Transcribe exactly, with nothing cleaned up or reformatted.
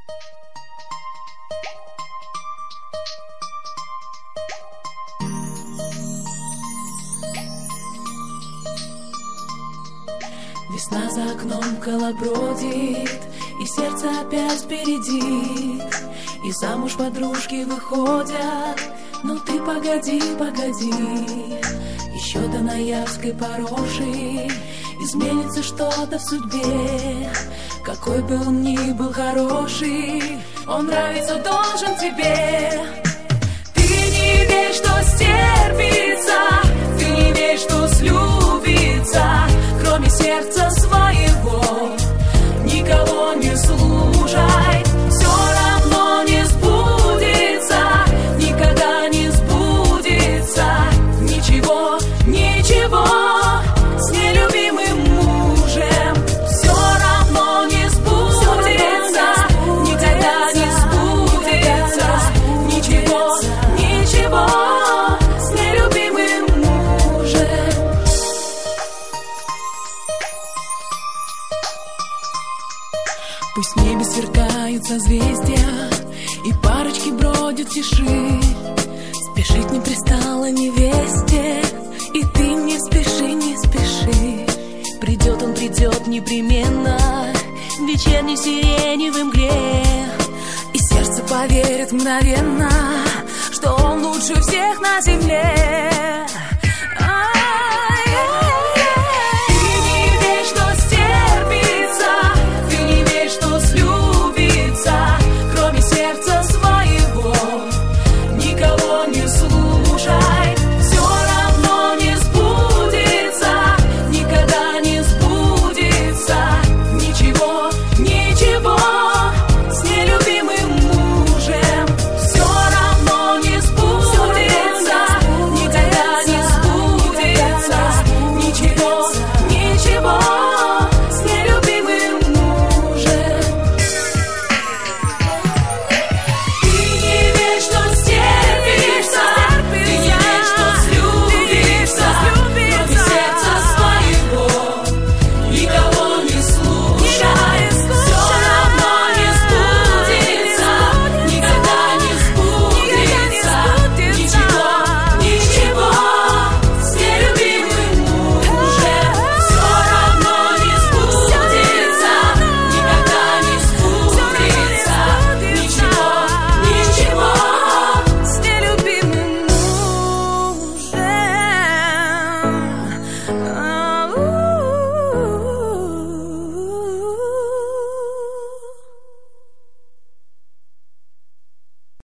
Весна за окном колобродит, и сердце опять впереди, и замуж подружки выходят. Ну ты погоди, погоди, еще до ноябрьской порожи изменится что-то в судьбе. Какой бы он ни был хороший, он нравится должен тебе. Ты не верь, что стерпится, ты не верь, что слюбится, кроме сердца своего никого не слушай. Все равно не сбудется, никогда не сбудется ничего, ничего с нелюбимым мужем. Все равно не сбудется, никогда не сбудется ничего, ничего с нелюбимым мужем. Пусть в небе сверкают созвездия, и парочки бродят в тиши. Спешить не пристало невесте, и ты не спеши, не спеши. Придет он, придет непременно в вечерней сиреневой мгле, и сердце поверит мгновенно, что он лучше всех на земле.